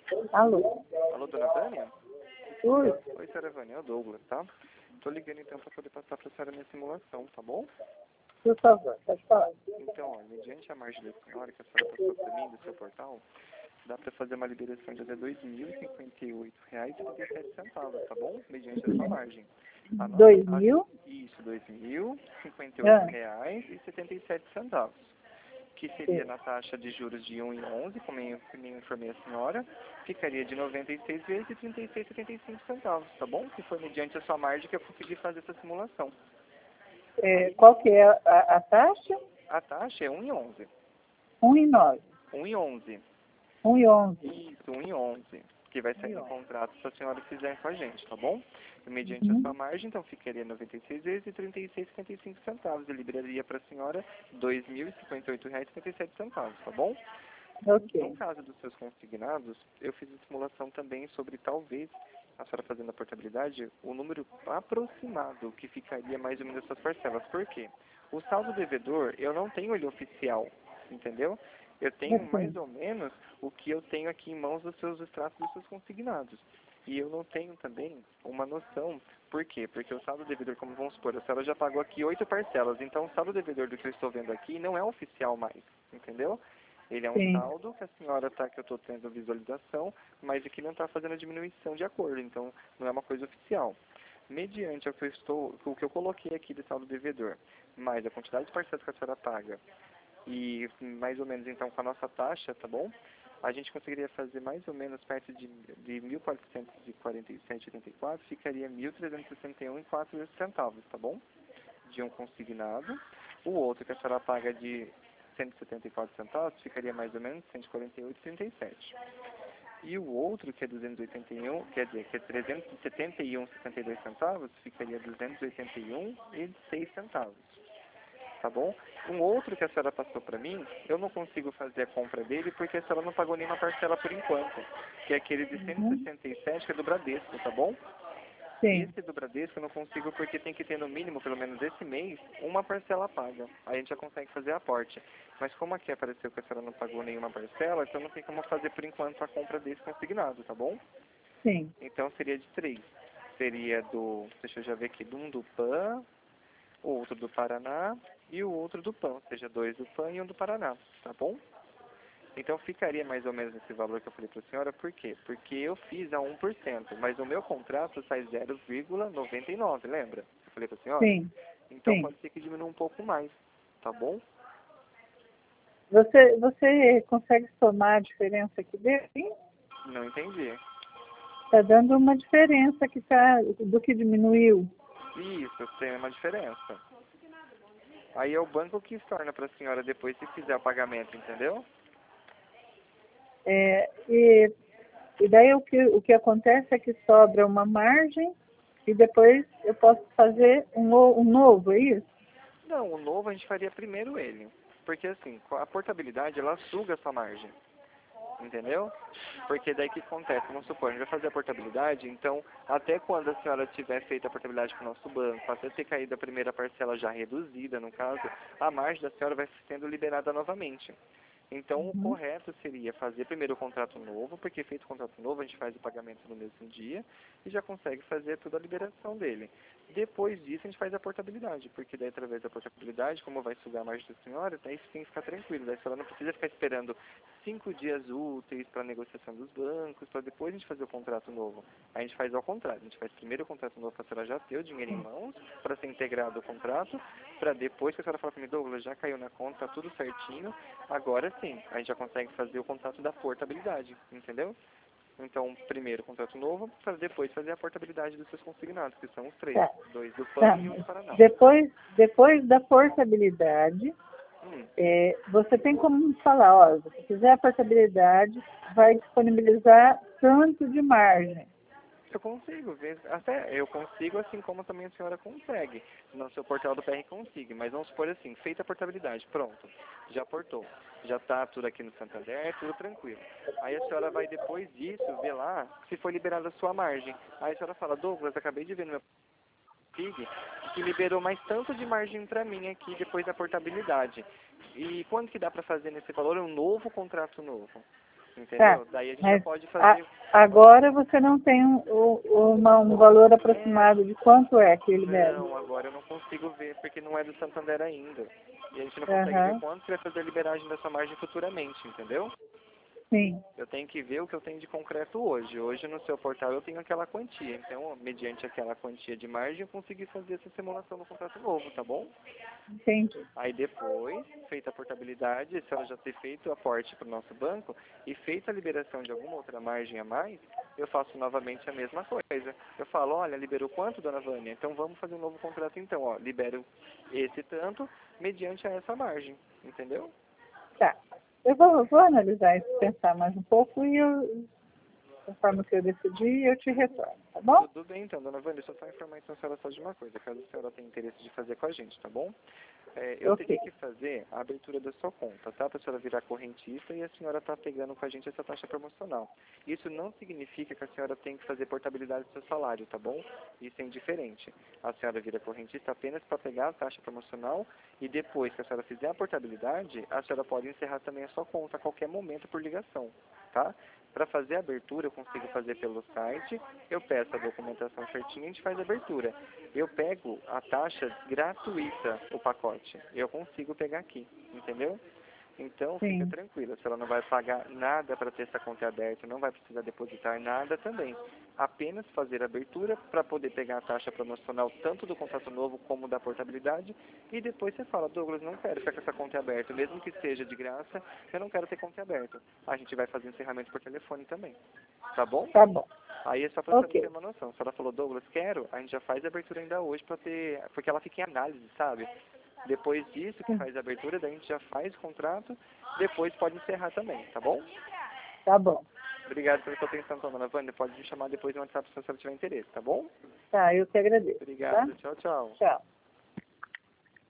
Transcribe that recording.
Alô? Alô, dona Vânia? Oi? Oi, senhora Vânia, é o Douglas, tá? Tô ligando então para poder passar para a senhora minha simulação, tá bom? Por favor, pode falar. Então, ó, mediante a margem da senhora que a senhora passou para mim do seu portal, dá para fazer uma liberação de até R$ 2.058,37, tá bom? Mediante a sua margem. A nossa 2.000? Isso, R$ 2.058,77, que seria Sim. na taxa de juros de 1,11, como eu informei a senhora, ficaria de 96 vezes e 36,75 centavos, tá bom? Que foi mediante a sua margem que eu consegui fazer essa simulação. Qual que é a taxa? A taxa é 1,11. 1,9. 1,11. 1,11. Isso, 1,11. Que vai sair no 1,11. contrato se a senhora fizer com a gente, tá bom? E mediante a sua Uhum. margem, então ficaria 96 vezes e 36,75 centavos. E liberaria para a senhora R$ 2.058,57, tá bom? No Ok. caso dos seus consignados, eu fiz a simulação também sobre talvez a senhora fazendo a portabilidade, o número aproximado que ficaria mais ou menos essas parcelas. Por quê? O saldo devedor, eu não tenho ele oficial, entendeu? Eu tenho mais Assim. ou menos o que eu tenho aqui em mãos dos seus extratos dos seus consignados. E eu não tenho também uma noção. Por quê? Porque o saldo devedor, como vamos supor, a senhora já pagou aqui 8 parcelas. Então o saldo devedor do que eu estou vendo aqui não é oficial mais, entendeu? Ele é um Sim. saldo que a senhora está, que eu estou tendo visualização, mas aqui não está fazendo a diminuição de acordo, então não é uma coisa oficial. Mediante o que eu coloquei aqui de saldo devedor, mais a quantidade de parcelas que a senhora paga, e mais ou menos então com a nossa taxa, tá bom? A gente conseguiria fazer mais ou menos perto de 1.447,84, ficaria 1.361,04 centavos, tá bom? De um consignado. O outro que a senhora paga de 174 centavos, ficaria mais ou menos 148,37. E o outro, que é 281, quer dizer, que é 371,72 centavos, ficaria 281,06 centavos. Tá bom? Um outro que a senhora passou para mim, eu não consigo fazer a compra dele porque a senhora não pagou nenhuma parcela por enquanto, que é aquele de Uhum. 167, que é do Bradesco, tá bom? Sim. Esse do Bradesco eu não consigo porque tem que ter no mínimo, pelo menos esse mês, uma parcela paga. Aí a gente já consegue fazer aporte. Mas como aqui apareceu que a senhora não pagou nenhuma parcela, então não tem como fazer por enquanto a compra desse consignado, tá bom? Sim. Então seria de 3. Seria deixa eu já ver aqui, um do PAN, o outro do Paraná e o outro do PAN. Ou seja, 2 do PAN e um do Paraná, tá bom? Então ficaria mais ou menos esse valor que eu falei para a senhora, por quê? Porque eu fiz a 1%, mas o meu contrato sai 0,99, lembra? Eu falei para a senhora? Sim. Então Sim. pode ser que diminua um pouco mais, tá bom? Você consegue somar a diferença aqui dele? Não entendi. Está dando uma diferença que do que diminuiu. Isso, tem uma diferença. Aí é o banco que torna para a senhora depois se fizer o pagamento, entendeu? E daí o que acontece é que sobra uma margem e depois eu posso fazer um novo, é isso? Não, o novo a gente faria primeiro ele. Porque assim, a portabilidade ela suga a sua margem. Entendeu? Porque daí o que acontece? Vamos supor, a gente vai fazer a portabilidade, então até quando a senhora tiver feito a portabilidade com o nosso banco, até ter caído a primeira parcela já reduzida, no caso, a margem da senhora vai sendo liberada novamente. Então o Uhum. correto seria fazer primeiro o contrato novo, porque feito o contrato novo a gente faz o pagamento no mesmo dia e já consegue fazer toda a liberação dele. Depois disso a gente faz a portabilidade, porque daí através da portabilidade, como vai sugar a margem da senhora, daí sim fica tranquilo, daí a senhora não precisa ficar esperando 5 dias úteis para a negociação dos bancos, para depois a gente fazer o contrato novo. A gente faz ao contrário, a gente faz primeiro o contrato novo para a senhora já ter o dinheiro em mãos, para ser integrado o contrato, para depois que a senhora fala para mim, Douglas, já caiu na conta, tá tudo certinho, agora sim, a gente já consegue fazer o contrato da portabilidade, entendeu? Então, primeiro o contrato novo, para depois fazer a portabilidade dos seus consignados, que são os 3, Tá. 2 do PAN Tá. e 1 do Paraná. Depois da portabilidade, Hum. você tem como falar, ó, se você fizer a portabilidade, vai disponibilizar tanto de margem. Eu consigo, até eu consigo assim como também a senhora consegue. No seu portal do PR consigo, mas vamos supor assim, feita a portabilidade, pronto, já portou. Já está tudo aqui no Santander, tudo tranquilo. Aí a senhora vai depois disso ver lá se foi liberada a sua margem. Aí a senhora fala, Douglas, acabei de ver no meu PIG que liberou mais tanto de margem para mim aqui depois da portabilidade. E quando que dá para fazer nesse valor? É um novo contrato novo. Entendeu? Tá, Daí a gente já mas pode fazer... agora você não tem um valor aproximado de quanto é que ele deve. Não, agora eu não consigo ver, porque não é do Santander ainda. E a gente não consegue ver Aham, quanto que vai fazer a liberagem dessa margem futuramente, entendeu? sim, Eu tenho que ver o que eu tenho de concreto hoje. Hoje no seu portal eu tenho aquela quantia. Então, mediante aquela quantia de margem, eu consegui fazer essa simulação no contrato novo, tá bom? entendi. Aí depois, feita a portabilidade, se ela já ter feito o aporte para o nosso banco e feita a liberação de alguma outra margem a mais, eu faço novamente a mesma coisa. Eu falo, olha, liberou quanto, dona Vânia? Então vamos fazer um novo contrato então, ó. Libero esse tanto mediante a essa margem, entendeu? Tá, eu vou analisar isso, pensar mais um pouco e conforme o que eu decidir, eu te retorno, tá bom? Tudo bem então, dona Vânia, deixa eu só informar então a senhora só de uma coisa, caso a senhora tenha interesse de fazer com a gente, tá bom? Eu Ok, teria que fazer a abertura da sua conta, tá? Para a senhora virar correntista e a senhora está pegando com a gente essa taxa promocional. Isso não significa que a senhora tem que fazer portabilidade do seu salário, tá bom? Isso é indiferente. A senhora vira correntista apenas para pegar a taxa promocional e depois que a senhora fizer a portabilidade, a senhora pode encerrar também a sua conta a qualquer momento por ligação, tá? Para fazer a abertura, eu consigo fazer pelo site, eu peço a documentação certinha e a gente faz a abertura. Eu pego a taxa gratuita, o pacote. Eu consigo pegar aqui, entendeu? Então, fica sim, tranquila, se ela não vai pagar nada para ter essa conta aberta, não vai precisar depositar nada também. Apenas fazer a abertura para poder pegar a taxa promocional tanto do contrato novo como da portabilidade e depois você fala, Douglas, não quero ficar com essa conta aberta, mesmo que seja de graça, eu não quero ter conta aberta. A gente vai fazer encerramento por telefone também, tá bom? tá bom, Aí é só para você ter ok, uma noção. Se ela falou, Douglas, quero, a gente já faz a abertura ainda hoje para ter, porque ela fica em análise, sabe? Depois disso, que faz a abertura, daí a gente já faz o contrato, depois pode encerrar também, tá bom? tá bom. Obrigado pela sua atenção, dona Vânia. Pode me chamar depois no WhatsApp se você tiver interesse, tá bom? Tá, eu que agradeço, tá? Obrigado, tchau, tchau. Tchau.